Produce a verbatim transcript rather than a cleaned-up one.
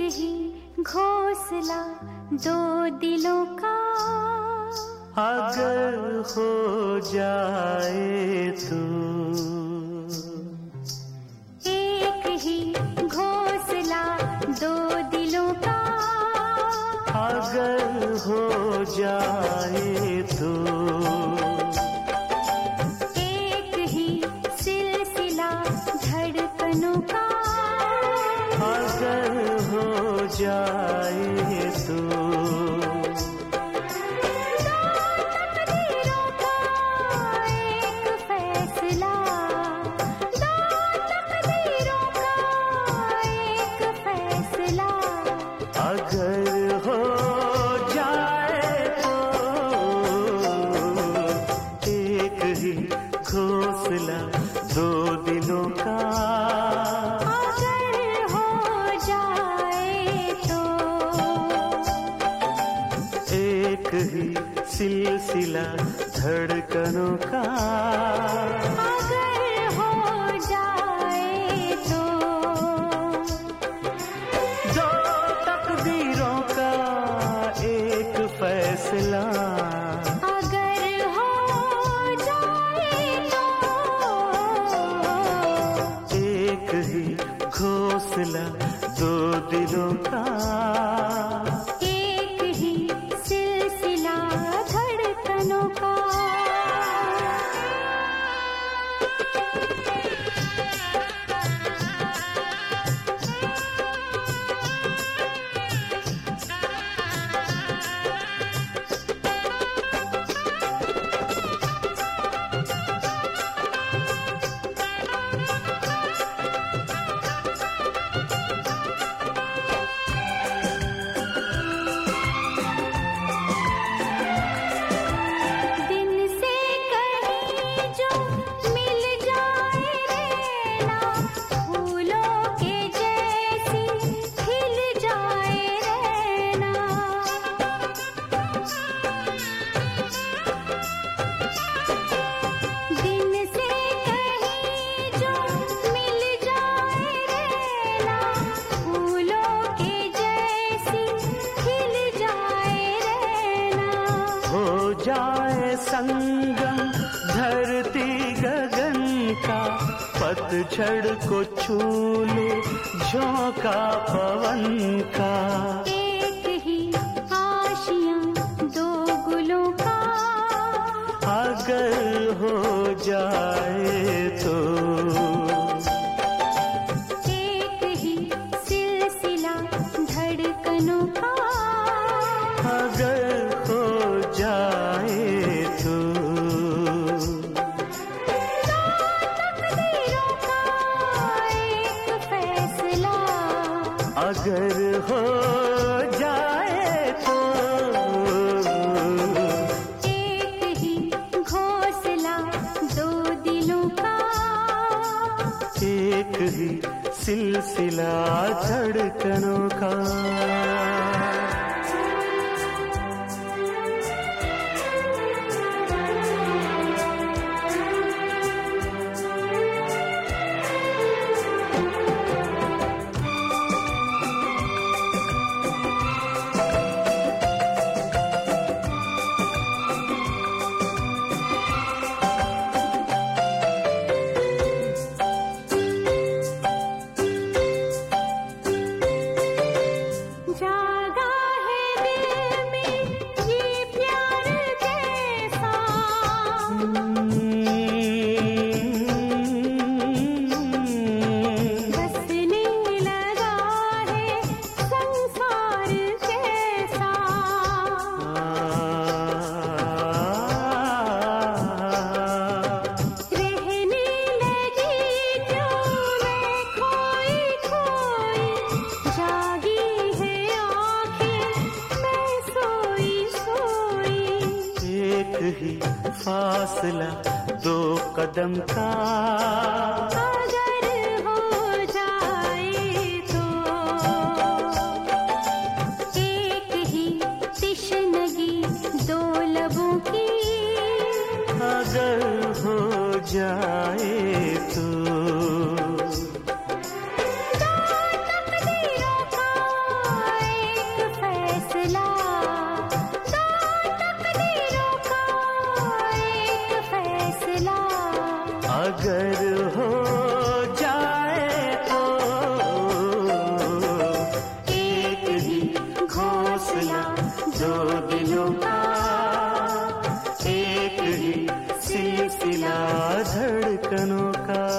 ही घोंसला दो दिलों का अगर हो जाए तो, एक ही घोंसला दो दिलों का अगर हो जाए तो, एक ही सिलसिला धड़कनों का अगर हो जाए तो, अगर हो जाए तो, एक ही घोंसला दो दिलों का अगर हो जाए तो, एक ही सिलसिला धड़कनों का अगर हो जाए तो, दो तकदीरों का एक फैसला अगर हो जाए तो, एक ही घोंसला दो दिलों का एक ही सिलसिला धड़कनों का। जाए संगम धरती गगन का, पतझड़ को छू ले झोंका पवन का, एक ही आशियां दो गुलों का अगर हो जाए तो, एक ही सिलसिला धड़कनों का अगर हो जाए तो, अगर हो जाए तो, एक ही घोंसला दो दिलों का एक ही सिलसिला धड़कनों का। ही फासला दो कदम का अगर हो जाए तो, एक ही तिश्नगी दो लबों की अगर हो जाए तो, दो तकदीरों का अगर हो जाए तो एक ही घोंसला दो दिलों का, एक ही सिलसिला धड़कनों का।